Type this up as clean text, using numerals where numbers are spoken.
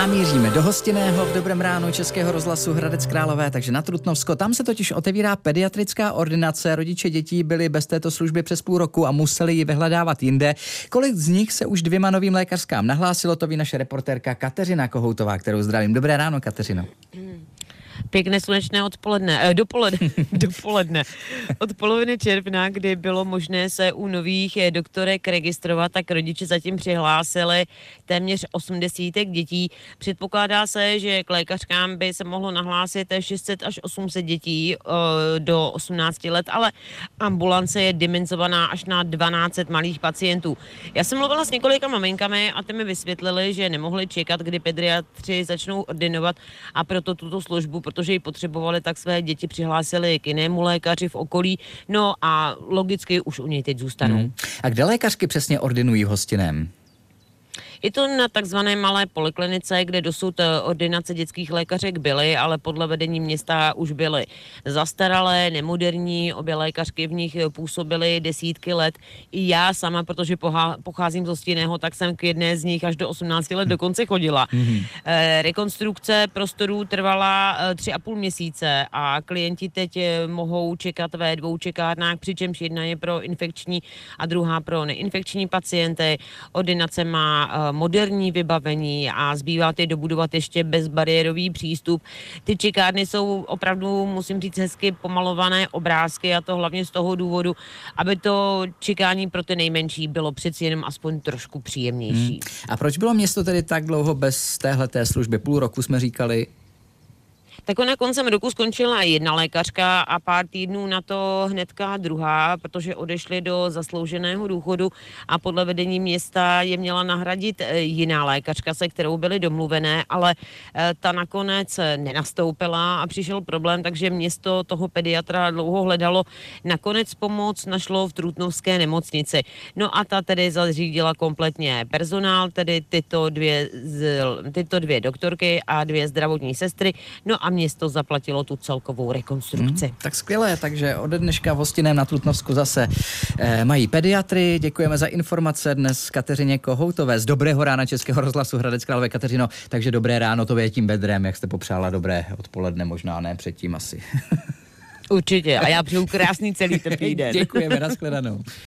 A míříme do Hostinného v Dobrém ránu Českého rozhlasu Hradec Králové, takže na Trutnovsko. Tam se totiž otevírá pediatrická ordinace. Rodiče dětí byli bez této služby přes půl roku a museli ji vyhledávat jinde. Kolik z nich se už 2 novým lékařskám nahlásilo, to ví naše reportérka Kateřina Kohoutová, kterou zdravím. Dobré ráno, Kateřino. Pěkné slunečné dopoledne. Od poloviny června, kdy bylo možné se u nových doktorek registrovat, tak rodiče zatím přihlásili téměř 80 dětí. Předpokládá se, že k lékařkám by se mohlo nahlásit 600 až 800 dětí do 18 let, ale ambulance je dimenzovaná až na 12 malých pacientů. Já jsem mluvila s několika maminkami a ty mi vysvětlili, že nemohli čekat, kdy pediatři začnou ordinovat, a proto tuto službu, protože ji potřebovali, tak své děti přihlásili k jinému lékaři v okolí, no a logicky už u něj teď zůstanou. A kde lékařky přesně ordinují v Hostinném? Je to na takzvané malé poliklinice, kde dosud ordinace dětských lékařek byly, ale podle vedení města už byly zastaralé, nemoderní, obě lékařky v nich působily desítky let. I já sama, protože pocházím z Hostinného, tak jsem k jedné z nich až do 18 let dokonce chodila. Rekonstrukce prostorů trvala 3,5 měsíce a klienti teď mohou čekat ve 2 čekárnách, přičemž jedna je pro infekční a druhá pro neinfekční pacienty. Ordinace má moderní vybavení a zbývá teď dobudovat ještě bezbariérový přístup. Ty čekárny jsou opravdu, musím říct, hezky pomalované obrázky, a to hlavně z toho důvodu, aby to čekání pro ty nejmenší bylo přeci jenom aspoň trošku příjemnější. A proč bylo město tedy tak dlouho bez téhleté služby? Půl roku jsme říkali. Tak ona koncem roku skončila jedna lékařka a pár týdnů na to hnedka druhá, protože odešli do zaslouženého důchodu a podle vedení města je měla nahradit jiná lékařka, se kterou byly domluvené, ale ta nakonec nenastoupila a přišel problém, takže město toho pediatra dlouho hledalo. Nakonec pomoc našlo v Trutnovské nemocnici. No a ta tedy zařídila kompletně personál, tedy tyto dvě doktorky a 2 zdravotní sestry. No a město zaplatilo tu celkovou rekonstrukci. Tak skvělé, takže ode dneška v Hostinném na Trutnovsku zase mají pediatry. Děkujeme za informace dnes Kateřině Kohoutové z Dobrého rána Českého rozhlasu Hradec Králové. Kateřino, takže dobré ráno, to je tím bedrem, jak jste popřála, dobré odpoledne, možná ne předtím asi. Určitě, a já přeju krásný celý teplý den. Děkujeme, nashledanou.